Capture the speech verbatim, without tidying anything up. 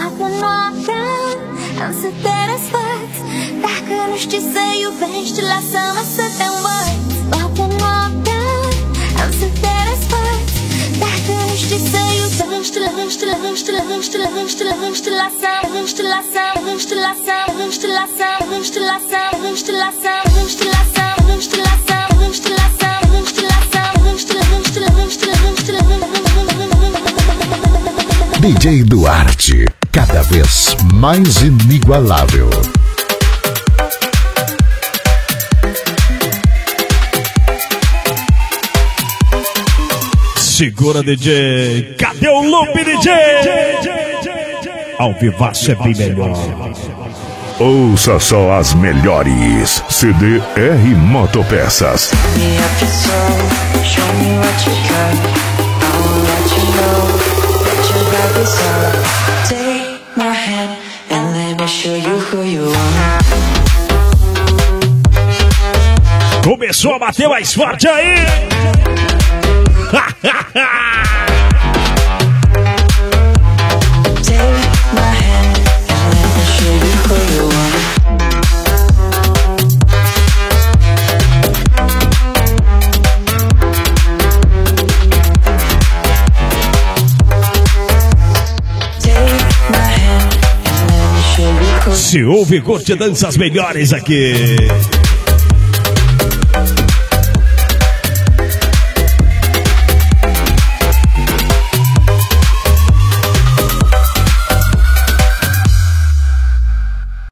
I'm so satisfied. Dacă nu știi să iubești, lasă-mă să te învăț. Walk and walk down, I'm so satisfied. Dacă nu știi să iubești, lăhăști, lăhăști, lăhăști, lăhăști, lăhăști, lasă, lăhăști, lasă, lăhăști, lasă, lăhăști, lasă, lăhăști, lasă, lăhăști, lasă, lăhăști, lasă, lăhăști, lasă, lăhăști, lasă, lăhăști, lasă, lăhăști, lăhăști, lăhăști, lăhăști, lăhăști. D J Duarte, cada vez mais inigualável. Segura, D J. Cadê o loop, D J? Ao vivaço é bem melhor. Ouça só as melhores. C D R Motopeças. Take my hand and let me show you who you are. Começou a bater mais forte aí. Take my hand and let me show you who you are. Se ouve, curte, dança as melhores aqui.